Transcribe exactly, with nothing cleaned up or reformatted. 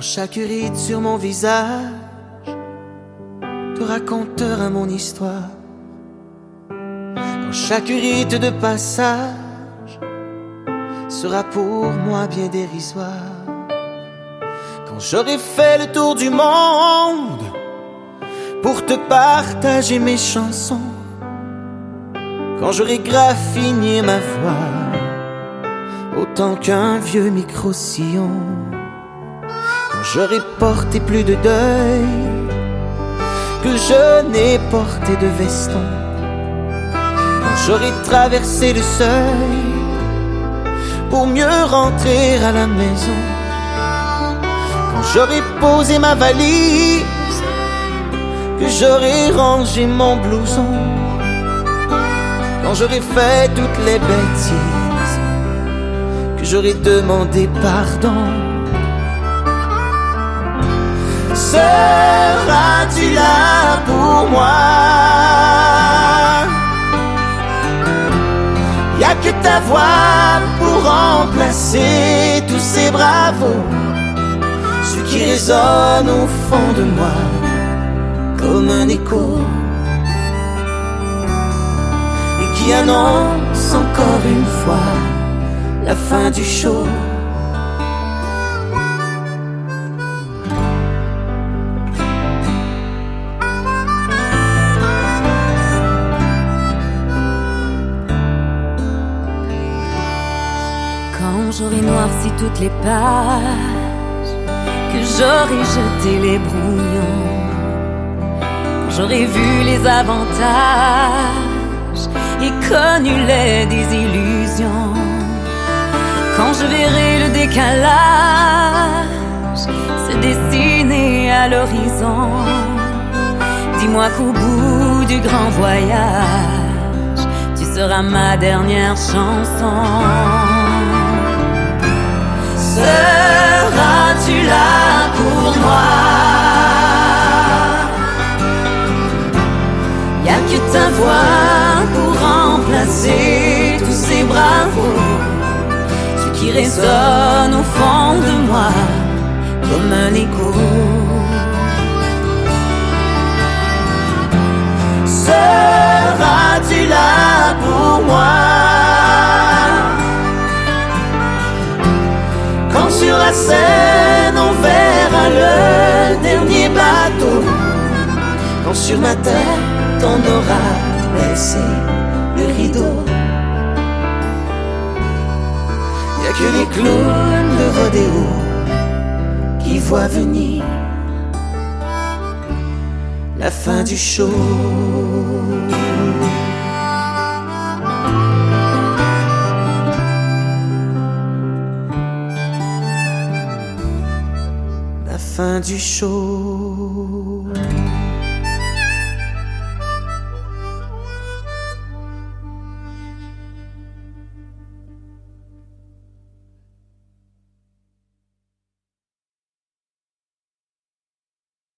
chaque ride sur mon visage te racontera mon histoire. Quand chaque rite de passage sera pour moi bien dérisoire. Quand j'aurai fait le tour du monde pour te partager mes chansons, quand j'aurai graffiné ma voix autant qu'un vieux micro-sillon, quand j'aurai porté plus de deuil que je n'ai porté de veston, quand j'aurai traversé le seuil pour mieux rentrer à la maison, quand j'aurai posé ma valise, que j'aurai rangé mon blouson, quand j'aurai fait toutes les bêtises, que j'aurai demandé pardon. Seras-tu là pour moi? Y'a que ta voix pour remplacer tous ces bravos, ceux qui résonnent au fond de moi comme un écho et qui annonce encore une fois la fin du show. Quand j'aurai noirci toutes les pages, que j'aurai jeté les brouillons, quand j'aurai vu les avantages et connu les désillusions, quand je verrai le décalage se dessiner à l'horizon, dis-moi qu'au bout du grand voyage, tu seras ma dernière chanson. Seras-tu là pour moi? Y'a que ta voix pour remplacer tous ces bravos, ceux qui résonnent au fond de moi comme un écho. Seras-tu là pour moi? Quand sur la scène on verra le dernier bateau, quand sur ma tête on aura baissé le rideau, y'a que les clowns de rodéo qui voient venir la fin du show. La fin du show.